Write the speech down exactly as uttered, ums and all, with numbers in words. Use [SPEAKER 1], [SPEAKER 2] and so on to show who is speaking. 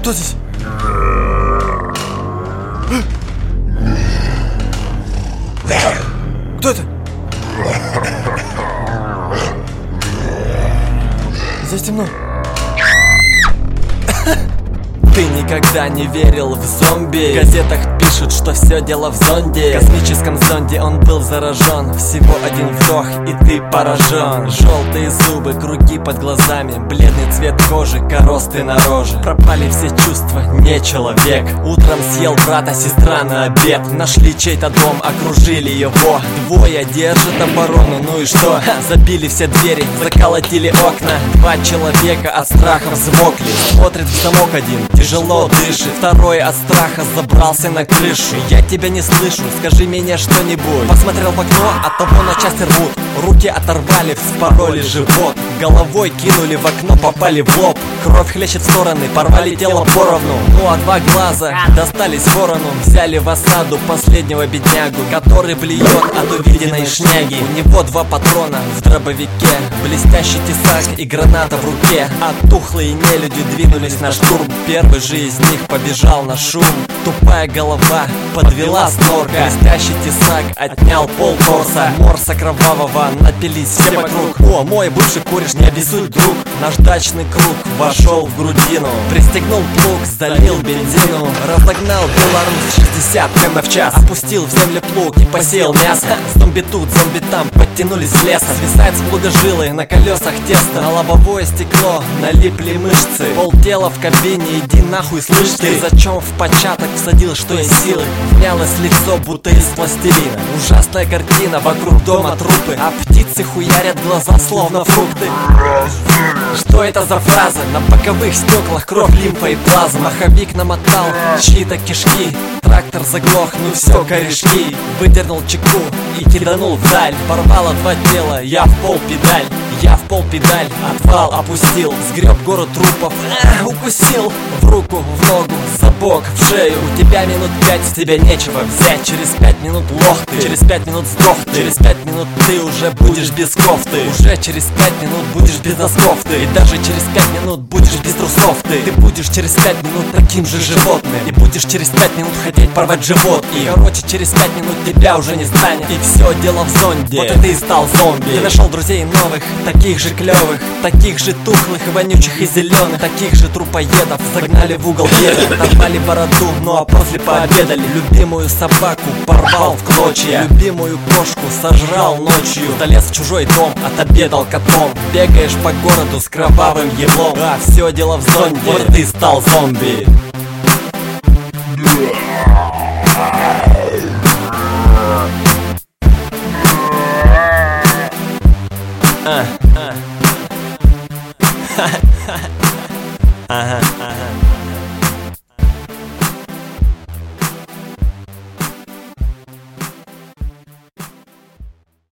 [SPEAKER 1] Кто здесь? Кто это? Здесь темно. Ты никогда не верил в зомби. В газетах пишут, что все дело в зонде. В космическом зонде он был заражен. Всего один вдох, и ты поражен. Желтые зубы, круги под глазами, бледный цвет кожи, коросты на роже. Пропали все чувства, не человек. Утром съел брата, сестра на обед. Нашли чей-то дом, окружили его. Двое держат оборону, ну и что? Ха, забили все двери, заколотили окна. Два человека от страха взмокли. Смотрит в замок один, тяжело дышит. Второй от страха забрался на крышу. Я тебя не слышу, скажи мне что-нибудь. Посмотрел в окно, от того на части рвут. Руки оторвали, вспороли живот. Головой кинули в окно, попали в лоб. Кровь хлещет в стороны, порвали тело поровну. Ну а два глаза достались ворону. Взяли в осаду последнего беднягу, который блюет от увиденной шняги. У него два патрона в дробовике, блестящий тесак и граната в руке. А тухлые нелюди двинулись на штурм. Первый же из них побежал на шум. Тупая голова подвела снорка. Блестящий тесак отнял пол торса. Морса кровавого напились все вокруг. О, мой бывший кореш, не обессудь, друг. Наш дачный круг вошел в грудину. Пристегнул плуг, залил бензину. Разогнал Беларусь шестьдесят км в час. Опустил в землю плуг и посеял мясо. Зомби тут, зомби там, подтянулись с леса. Свисает с плуга жилы, на колесах тесто. На лобовое стекло налипли мышцы. Полтела в кабине, иди нахуй, слышь ты. Зачем в початок всадил, что есть силы? Внялось лицо, будто из пластилина. Ужасная картина, вокруг дома трупы. А птицы хуярят глаза, словно фрукты. Что это за фраза? На боковых стеклах кровь, лимфа и плазма. Маховик намотал чьи-то кишки. Трактор заглох, ну все, корешки. Выдернул чеку и киданул вдаль. Порвало два тела, я в пол педаль. Я в пол педаль, отвал опустил. Сгреб гору трупов, а, укусил. В руку, в ногу, за бок, в шею. У тебя минут пять, с тебя нечего взять. Через пять минут лох ты, через пять минут сдох ты. Через пять минут ты уже будешь без кофты. Уже через пять минут будешь без носков ты. И даже через пять минут будешь без трусов ты. Ты будешь через пять минут таким же животным. И будешь через пять минут хотеть порвать живот. И короче, через пять минут тебя уже не станет. И все дело в зонде, вот и ты стал зомби. Ты нашел друзей новых, таких же клевых, таких же тухлых и вонючих и зеленых. Таких же трупоедов загнали в угол деда. Оторвали бороду, ну а после пообедали. Любимую собаку порвал в клочья. Любимую кошку сожрал ночью. Залез в чужой дом, отобедал котом. Бегаешь по городу с кровавым еблом. А все дело в зонде, вот ты стал зомби. А, а. Ага.